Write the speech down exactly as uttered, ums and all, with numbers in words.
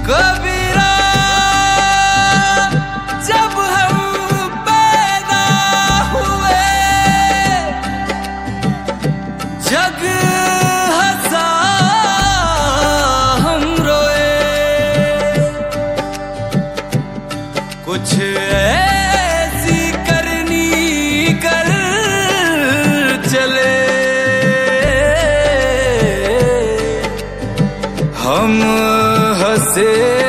कबीरा जब हम पैदा हुए जग हंसा हम रोए। कुछ ऐसी करनी कर चले हम हंसे